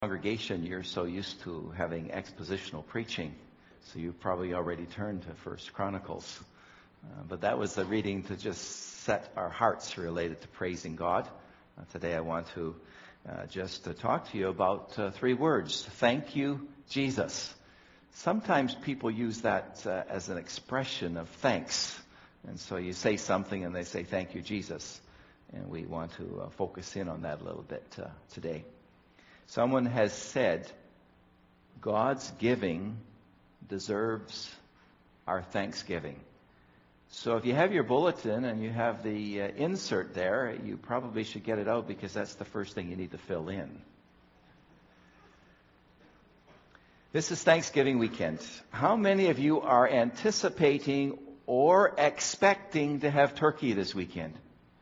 Congregation, you're so used to having expositional preaching, so you've probably already turned to First Chronicles. But that was a reading to just set our hearts related to praising God. Today I want to just talk to you about three words. Thank you, Jesus. Sometimes people use that as an expression of thanks. And so you say something and they say, thank you, Jesus. And we want to focus in on that a little bit today. Someone has said, God's giving deserves our thanksgiving. So if you have your bulletin and you have the insert there, you probably should get it out because that's the first thing you need to fill in. This is Thanksgiving weekend. How many of you are anticipating or expecting to have turkey this weekend?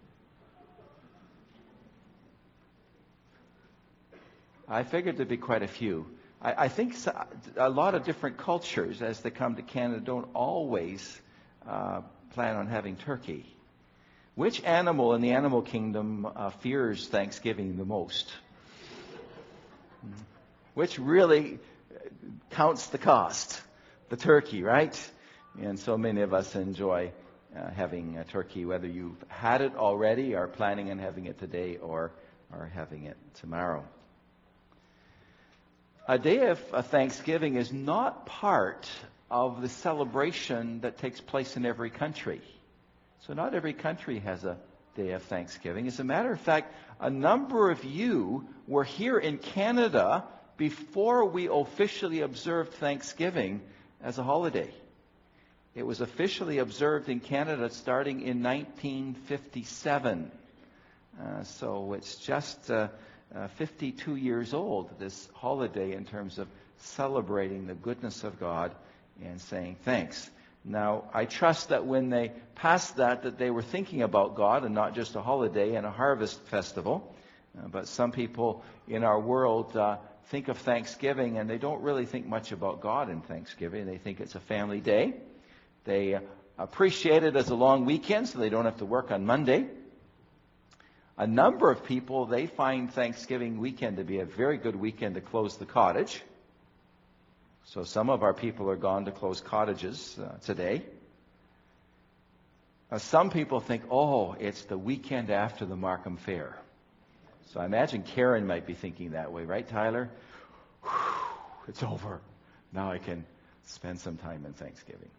I figured there'd be quite a few. I think a lot of different cultures, as they come to Canada, don't always plan on having turkey. Which animal in the animal kingdom fears Thanksgiving the most? Which really counts the cost? The turkey, right? And so many of us enjoy having a turkey, whether you've had it already, are planning on having it today, or are having it tomorrow. A day of Thanksgiving is not part of the celebration that takes place in every country. So not every country has a day of Thanksgiving. As a matter of fact, a number of you were here in Canada before we officially observed Thanksgiving as a holiday. It was officially observed in Canada starting in 1957. So it's just 52 years old, this holiday, in terms of celebrating the goodness of God and saying thanks. Now, I trust that when they passed that they were thinking about God and not just a holiday and a harvest festival. But some people in our world think of Thanksgiving and they don't really think much about God in Thanksgiving. They think it's a family day. They appreciate it as a long weekend so they don't have to work on Monday. A number of people, they find Thanksgiving weekend to be a very good weekend to close the cottage. So some of our people are gone to close cottages today. Some people think, oh, it's the weekend after the Markham Fair. So I imagine Karen might be thinking that way, right, Tyler? Whew, it's over. Now I can spend some time in Thanksgiving.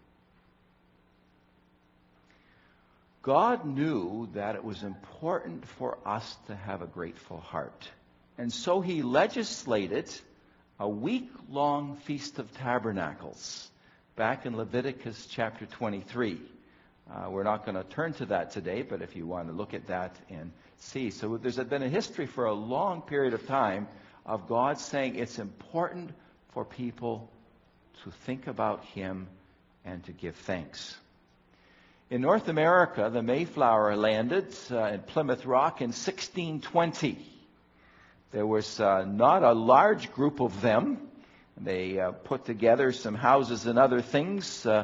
God knew that it was important for us to have a grateful heart. And so He legislated a week-long Feast of Tabernacles back in Leviticus chapter 23. We're not going to turn to that today, but if you want to look at that and see. So there's been a history for a long period of time of God saying it's important for people to think about Him and to give thanks. In North America, the Mayflower landed in Plymouth Rock in 1620. There was not a large group of them. They put together some houses and other things in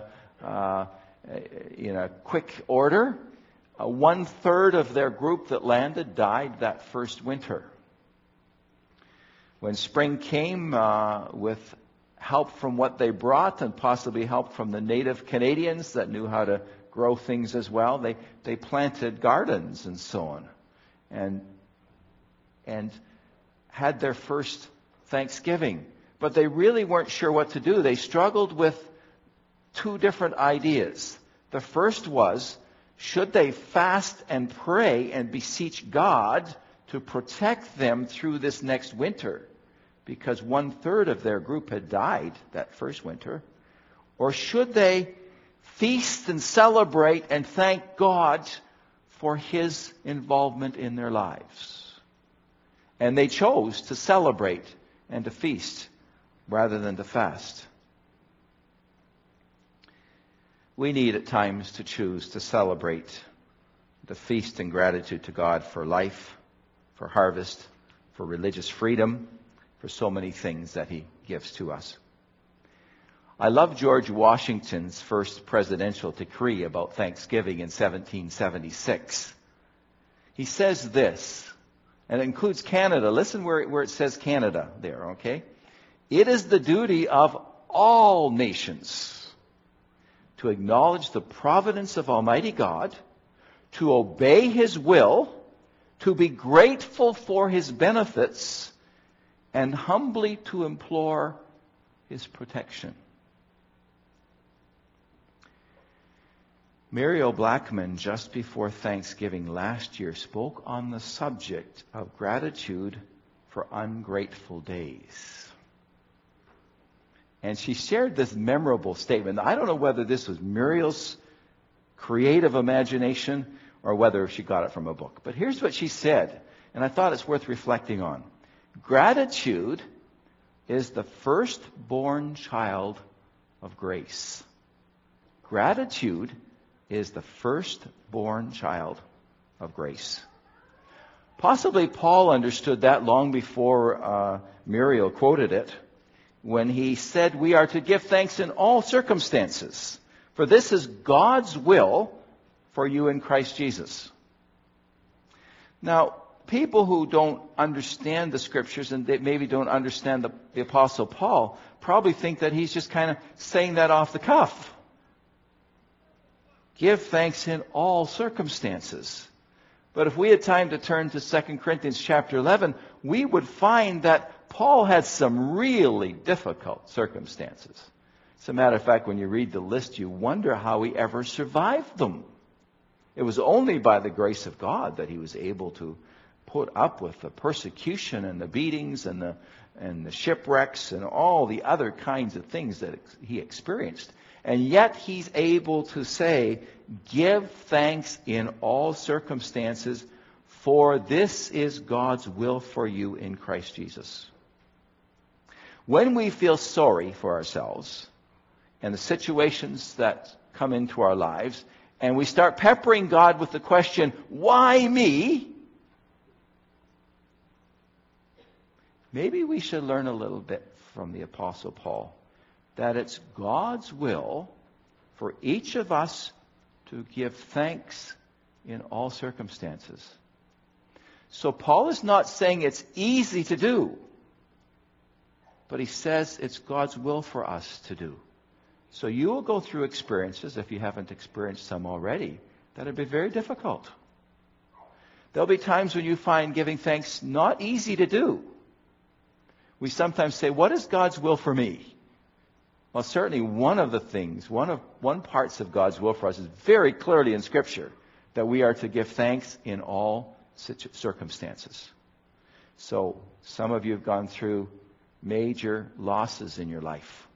a quick order. 1/3 of their group that landed died that first winter. When spring came, with help from what they brought and possibly help from the native Canadians that knew how to grow things as well, they planted gardens and so on, and had their first Thanksgiving. But they really weren't sure what to do. They struggled with two different ideas. The first was, should they fast and pray and beseech God to protect them through this next winter? Because 1/3 of their group had died that first winter. Or should they feast and celebrate and thank God for His involvement in their lives? And they chose to celebrate and to feast rather than to fast. We need at times to choose to celebrate, to feast in gratitude to God for life, for harvest, for religious freedom, for so many things that He gives to us. I love George Washington's first presidential decree about Thanksgiving in 1776. He says this, And it includes Canada. Listen where it says Canada there, okay? It is the duty of all nations to acknowledge the providence of Almighty God, to obey His will, to be grateful for His benefits, and humbly to implore His protection. Muriel Blackman, just before Thanksgiving last year, spoke on the subject of gratitude for ungrateful days. And she shared this memorable statement. I don't know whether this was Muriel's creative imagination or whether she got it from a book. But here's what she said, and I thought it's worth reflecting on. Gratitude is the firstborn child of grace. Gratitude is the firstborn child of grace. Possibly Paul understood that long before Muriel quoted it, when he said we are to give thanks in all circumstances, for this is God's will for you in Christ Jesus. Now, people who don't understand the Scriptures and they maybe don't understand the Apostle Paul probably think that he's just kind of saying that off the cuff. Give thanks in all circumstances. But if we had time to turn to 2 Corinthians chapter 11, we would find that Paul had some really difficult circumstances. As a matter of fact, when you read the list, you wonder how he ever survived them. It was only by the grace of God that he was able to put up with the persecution and the beatings and the shipwrecks and all the other kinds of things that he experienced. And yet he's able to say, give thanks in all circumstances, for this is God's will for you in Christ Jesus. When we feel sorry for ourselves and the situations that come into our lives, and we start peppering God with the question, why me? Maybe we should learn a little bit from the Apostle Paul, that it's God's will for each of us to give thanks in all circumstances. So Paul is not saying it's easy to do, but he says it's God's will for us to do. So you will go through experiences, if you haven't experienced some already, that'll be very difficult. There'll be times when you find giving thanks not easy to do. We sometimes say, what is God's will for me? Well, certainly one of the things, one parts of God's will for us is very clearly in Scripture, that we are to give thanks in all circumstances. So some of you have gone through major losses in your life.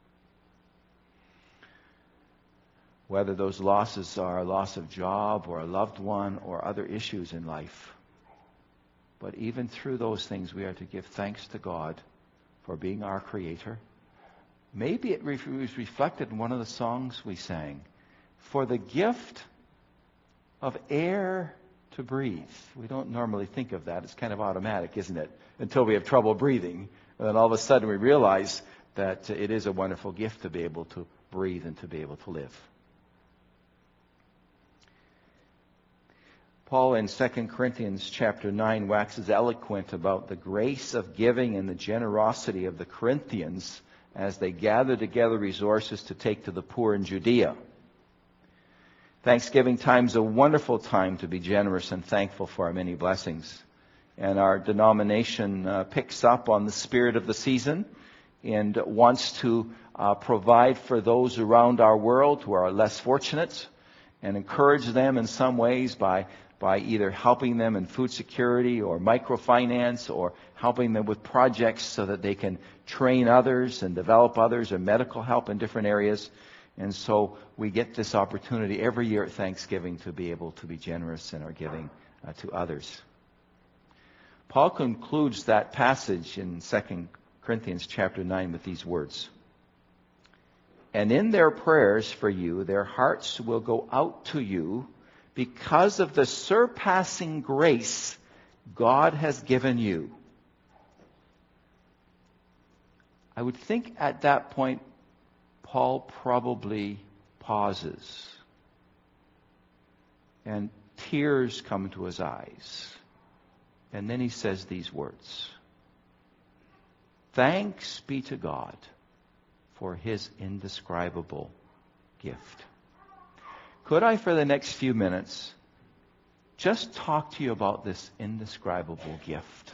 Whether those losses are a loss of job or a loved one or other issues in life. But even through those things, we are to give thanks to God for being our Creator. Maybe it was reflected in one of the songs we sang. For the gift of air to breathe. We don't normally think of that. It's kind of automatic, isn't it? Until we have trouble breathing. And then all of a sudden we realize that it is a wonderful gift to be able to breathe and to be able to live. Paul in 2 Corinthians chapter 9 waxes eloquent about the grace of giving and the generosity of the Corinthians as they gather together resources to take to the poor in Judea. Thanksgiving time is a wonderful time to be generous and thankful for our many blessings. And our denomination picks up on the spirit of the season and wants to provide for those around our world who are less fortunate and encourage them in some ways by either helping them in food security or microfinance or helping them with projects so that they can train others and develop others or medical help in different areas. And so we get this opportunity every year at Thanksgiving to be able to be generous in our giving to others. Paul concludes that passage in 2 Corinthians chapter 9 with these words. And in their prayers for you, their hearts will go out to you because of the surpassing grace God has given you. I would think at that point, Paul probably pauses and tears come to his eyes. And then he says these words. Thanks be to God for his indescribable gift. Could I, for the next few minutes, just talk to you about this indescribable gift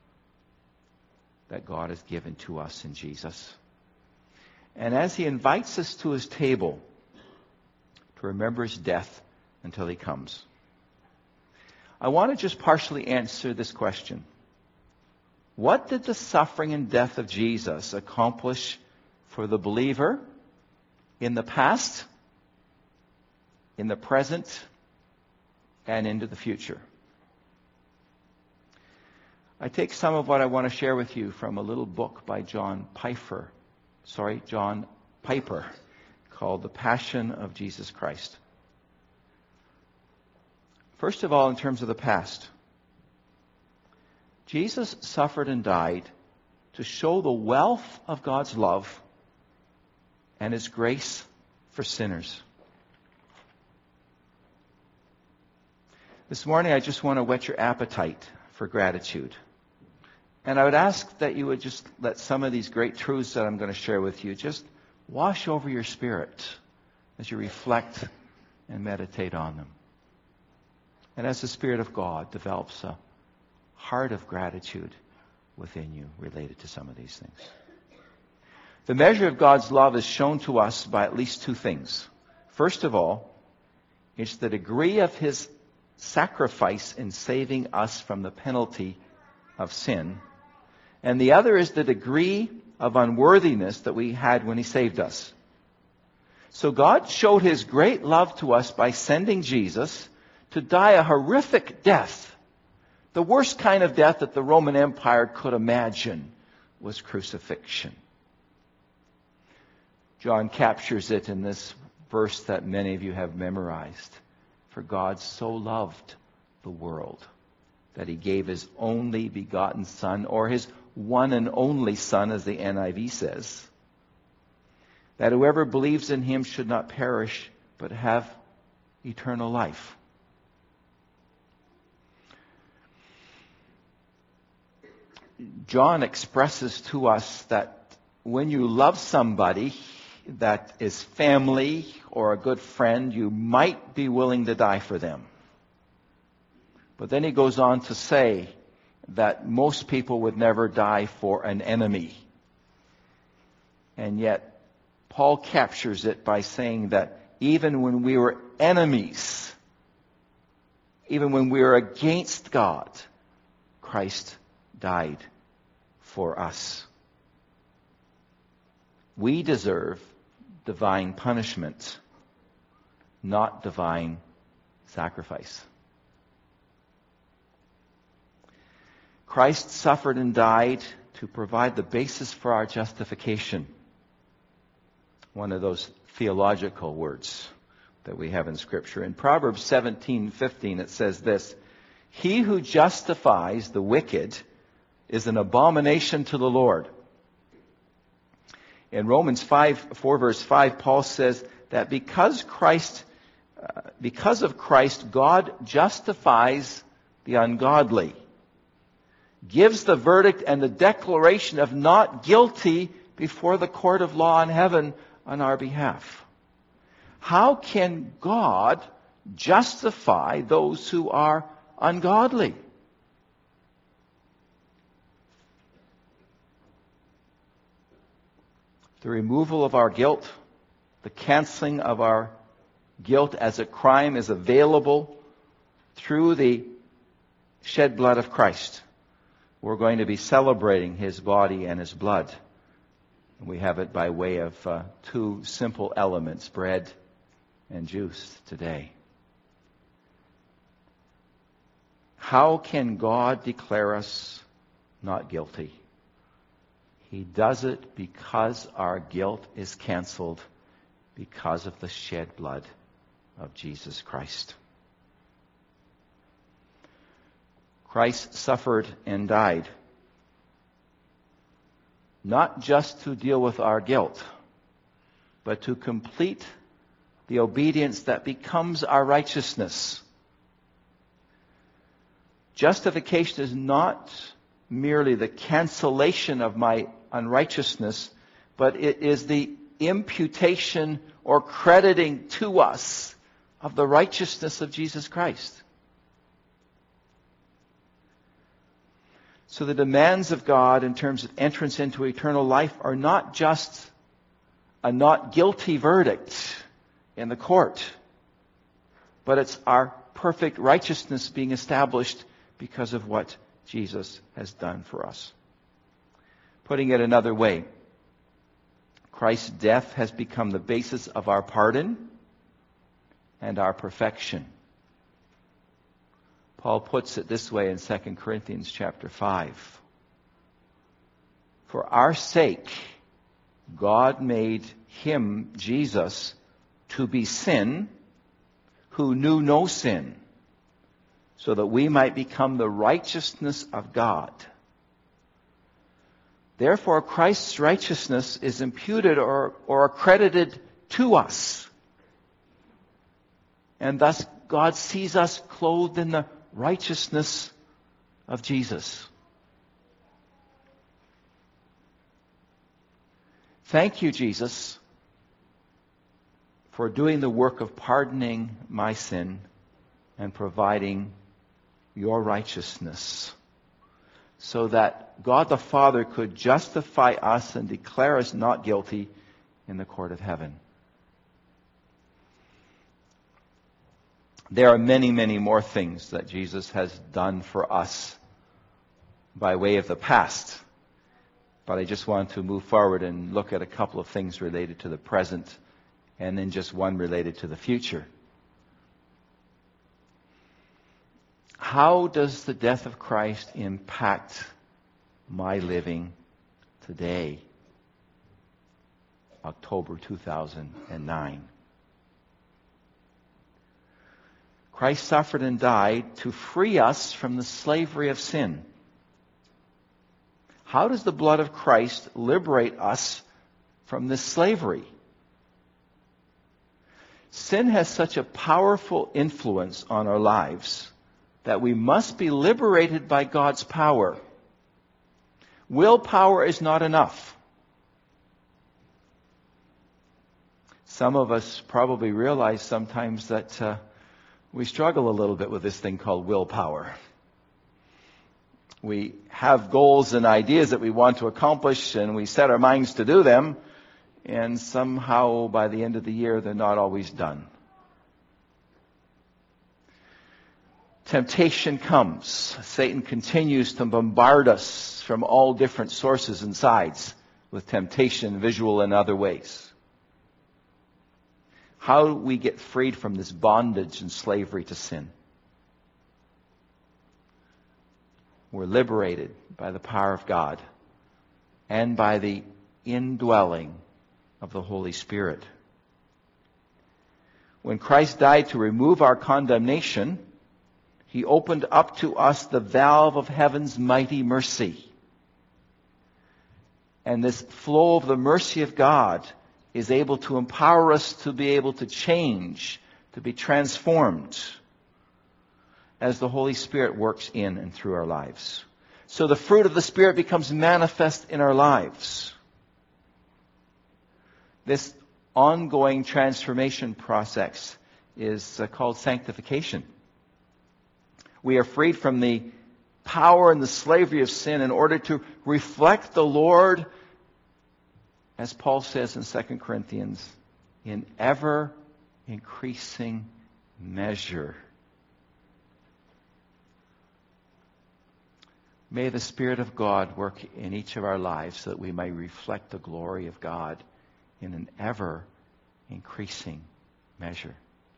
that God has given to us in Jesus? And as he invites us to his table to remember his death until he comes, I want to just partially answer this question. What did the suffering and death of Jesus accomplish for the believer in the past, in the present, and into the future? I take some of what I want to share with you from a little book by John Piper, called The Passion of Jesus Christ. First of all, in terms of the past, Jesus suffered and died to show the wealth of God's love and his grace for sinners. This morning, I just want to whet your appetite for gratitude. And I would ask that you would just let some of these great truths that I'm going to share with you just wash over your spirit as you reflect and meditate on them. And as the Spirit of God develops a heart of gratitude within you related to some of these things. The measure of God's love is shown to us by at least two things. First of all, it's the degree of his sacrifice in saving us from the penalty of sin. And the other is the degree of unworthiness that we had when he saved us. So God showed his great love to us by sending Jesus to die a horrific death. The worst kind of death that the Roman Empire could imagine was crucifixion. John captures it in this verse that many of you have memorized. For God so loved the world that he gave his only begotten Son, or his one and only Son, as the NIV says, that whoever believes in him should not perish, but have eternal life. John expresses to us that when you love somebody that is family or a good friend, you might be willing to die for them. But then he goes on to say that most people would never die for an enemy. And yet, Paul captures it by saying that even when we were enemies, even when we were against God, Christ died for us. We deserve divine punishment, not divine sacrifice. Christ suffered and died to provide the basis for our justification. One of those theological words that we have in Scripture. In Proverbs 17:15 it says this, "He who justifies the wicked is an abomination to the Lord." In Romans 4 verse 5, Paul says that because of Christ, God justifies the ungodly, gives the verdict and the declaration of not guilty before the court of law in heaven on our behalf. How can God justify those who are ungodly? The removal of our guilt, the canceling of our guilt as a crime is available through the shed blood of Christ. We're going to be celebrating his body and his blood. We have it by way of two simple elements, bread and juice today. How can God declare us not guilty? He does it because our guilt is canceled because of the shed blood of Jesus Christ. Christ suffered and died, not just to deal with our guilt, but to complete the obedience that becomes our righteousness. Justification is not merely the cancellation of my unrighteousness, but it is the imputation or crediting to us of the righteousness of Jesus Christ. So the demands of God in terms of entrance into eternal life are not just a not guilty verdict in the court, but it's our perfect righteousness being established because of what Jesus has done for us. Putting it another way, Christ's death has become the basis of our pardon and our perfection. Paul puts it this way in 2 Corinthians chapter 5. For our sake, God made him, Jesus, to be sin, who knew no sin, so that we might become the righteousness of God. Therefore, Christ's righteousness is imputed or accredited to us. And thus, God sees us clothed in the righteousness of Jesus. Thank you, Jesus, for doing the work of pardoning my sin and providing your righteousness, so that God the Father could justify us and declare us not guilty in the court of heaven. There are many, many more things that Jesus has done for us by way of the past. But I just want to move forward and look at a couple of things related to the present and then just one related to the future. How does the death of Christ impact my living today, October 2009? Christ suffered and died to free us from the slavery of sin. How does the blood of Christ liberate us from this slavery? Sin has such a powerful influence on our lives that we must be liberated by God's power. Willpower is not enough. Some of us probably realize sometimes that we struggle a little bit with this thing called willpower. We have goals and ideas that we want to accomplish, and we set our minds to do them, and somehow by the end of the year they're not always done. Temptation comes. Satan continues to bombard us from all different sources and sides with temptation, visual and other ways. How do we get freed from this bondage and slavery to sin? We're liberated by the power of God and by the indwelling of the Holy Spirit. When Christ died to remove our condemnation, He opened up to us the valve of heaven's mighty mercy. And this flow of the mercy of God is able to empower us to be able to change, to be transformed as the Holy Spirit works in and through our lives. So the fruit of the Spirit becomes manifest in our lives. This ongoing transformation process is called sanctification. We are freed from the power and the slavery of sin in order to reflect the Lord, as Paul says in 2 Corinthians, in ever increasing measure. May the Spirit of God work in each of our lives so that we may reflect the glory of God in an ever increasing measure.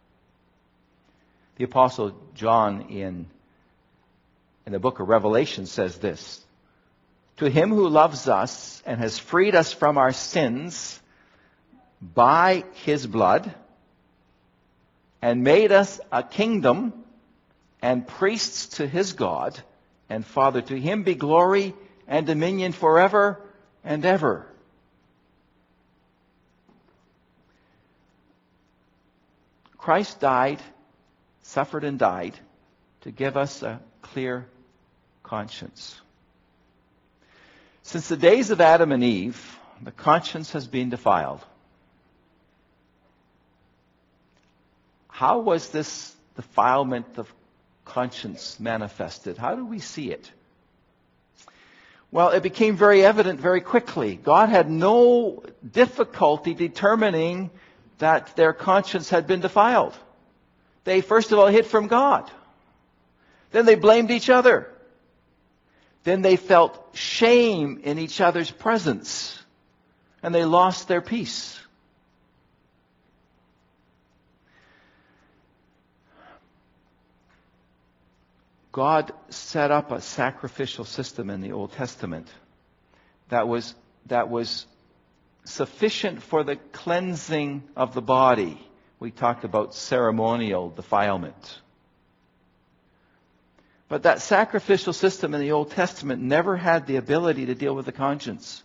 The Apostle John in the book of Revelation says this: "To him who loves us and has freed us from our sins by his blood and made us a kingdom and priests to his God and Father, to him be glory and dominion forever and ever." Christ died, suffered and died to give us a clear conscience. Since the days of Adam and Eve, the conscience has been defiled. How was this defilement of conscience manifested? How do we see it? Well, it became very evident very quickly. God had no difficulty determining that their conscience had been defiled. They first of all hid from God. Then they blamed each other. Then they felt shame in each other's presence. And they lost their peace. God set up a sacrificial system in the Old Testament that was sufficient for the cleansing of the body. We talked about ceremonial defilement. But that sacrificial system in the Old Testament never had the ability to deal with the conscience.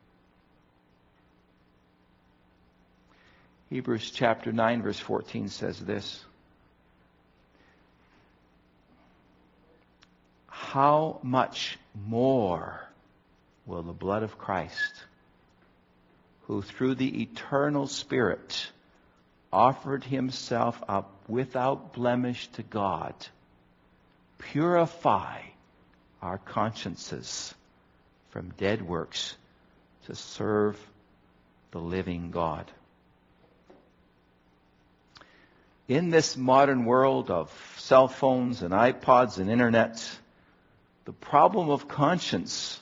Hebrews chapter 9 verse 14 says this. How much more will the blood of Christ, who through the eternal Spirit offered himself up without blemish to God, purify our consciences from dead works to serve the living God. In this modern world of cell phones and iPods and internet, the problem of conscience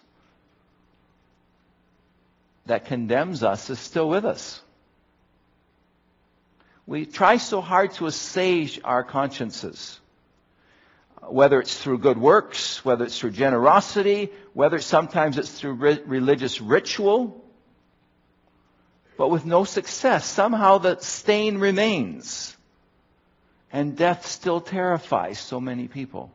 that condemns us is still with us. We try so hard to assuage our consciences, whether it's through good works, whether it's through generosity, whether sometimes it's through religious ritual, but with no success. Somehow the stain remains, and death still terrifies so many people.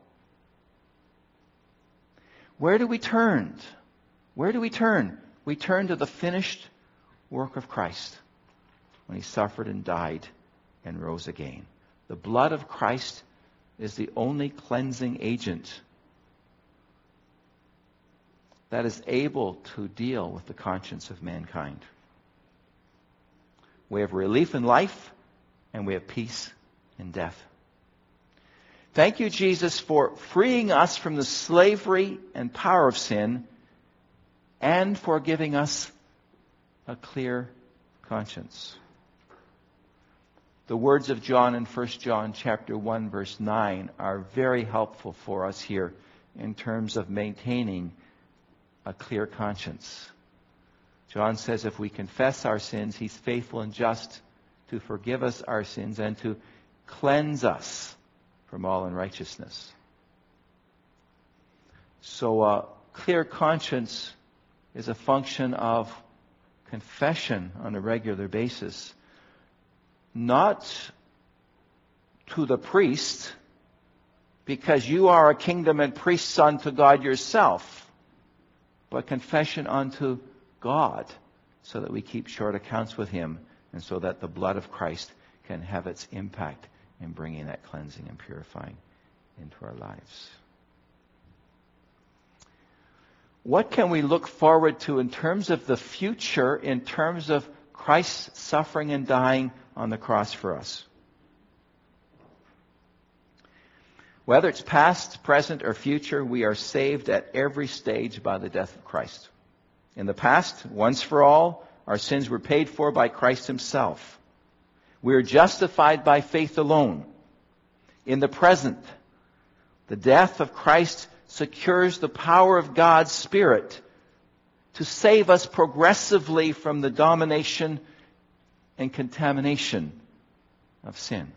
Where do we turn? Where do we turn? We turn to the finished work of Christ when he suffered and died and rose again. The blood of Christ is the only cleansing agent that is able to deal with the conscience of mankind. We have relief in life, and we have peace in death. Thank you, Jesus, for freeing us from the slavery and power of sin and for giving us a clear conscience. The words of John in 1 John chapter 1 verse 9 are very helpful for us here in terms of maintaining a clear conscience. John says if we confess our sins, he's faithful and just to forgive us our sins and to cleanse us from all unrighteousness. So a clear conscience is a function of confession on a regular basis. Not to the priest, because you are a kingdom and priests unto God yourself, but confession unto God, so that we keep short accounts with him, and so that the blood of Christ can have its impact in bringing that cleansing and purifying into our lives. What can we look forward to in terms of the future, in terms of Christ's suffering and dying on the cross for us? Whether it's past, present, or future, we are saved at every stage by the death of Christ. In the past, once for all, our sins were paid for by Christ himself. We are justified by faith alone. In the present, the death of Christ secures the power of God's Spirit to save us progressively from the domination and contamination of sin.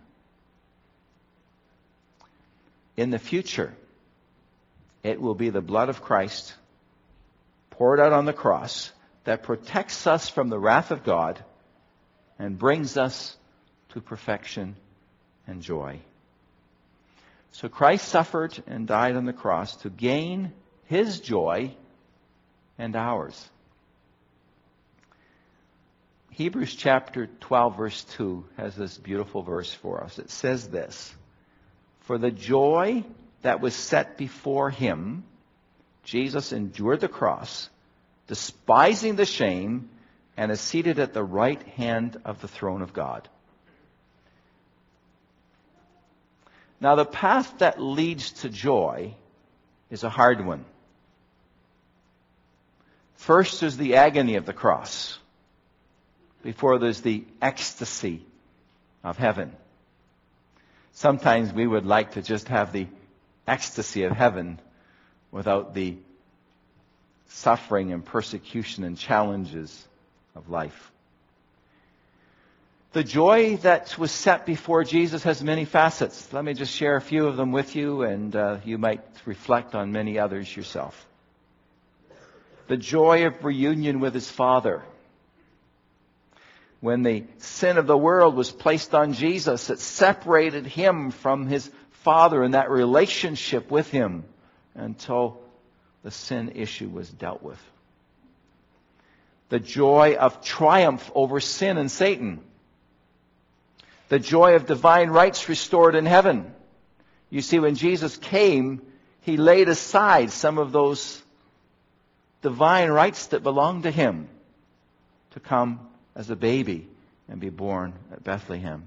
In the future, it will be the blood of Christ poured out on the cross that protects us from the wrath of God and brings us to perfection and joy. So Christ suffered and died on the cross to gain his joy and ours. Hebrews chapter 12 verse 2 has this beautiful verse for us. It says this, "For the joy that was set before him, Jesus endured the cross, despising the shame, and is seated at the right hand of the throne of God. Now, the path that leads to joy is a hard one. First, there's the agony of the cross, before there's the ecstasy of heaven. Sometimes we would like to just have the ecstasy of heaven without the suffering and persecution and challenges of life. The joy that was set before Jesus has many facets. Let me just share a few of them with you, and you might reflect on many others yourself. The joy of reunion with his Father. When the sin of the world was placed on Jesus, it separated him from his Father and that relationship with him until the sin issue was dealt with. The joy of triumph over sin and Satan. The joy of divine rights restored in heaven. You see, when Jesus came, he laid aside some of those divine rights that belonged to him to come as a baby and be born at Bethlehem.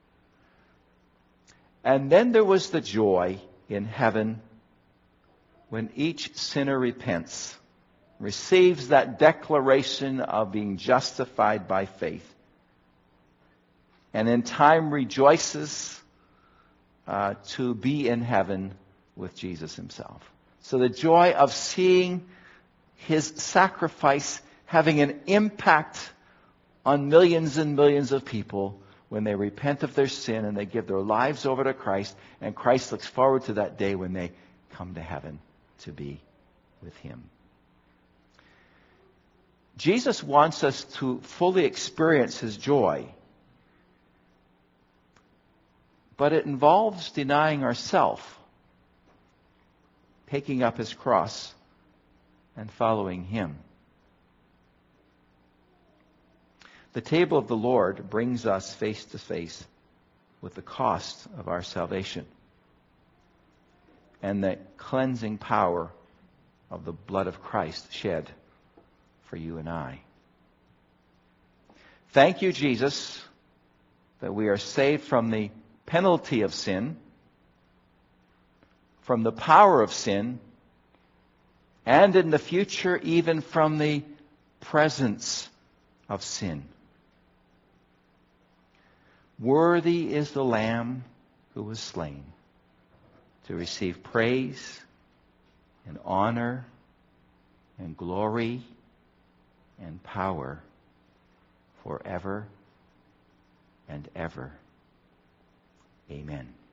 And then there was the joy in heaven when each sinner repents, receives that declaration of being justified by faith, and in time rejoices to be in heaven with Jesus himself. So the joy of seeing his sacrifice having an impact on millions and millions of people when they repent of their sin and they give their lives over to Christ, and Christ looks forward to that day when they come to heaven to be with him. Jesus wants us to fully experience his joy, but it involves denying ourselves, taking up his cross, and following him. The table of the Lord brings us face to face with the cost of our salvation and the cleansing power of the blood of Christ shed for you and I. Thank you, Jesus, that we are saved from the penalty of sin, from the power of sin, and in the future even from the presence of sin. Worthy is the Lamb who was slain to receive praise and honor and glory and power forever and ever. Amen.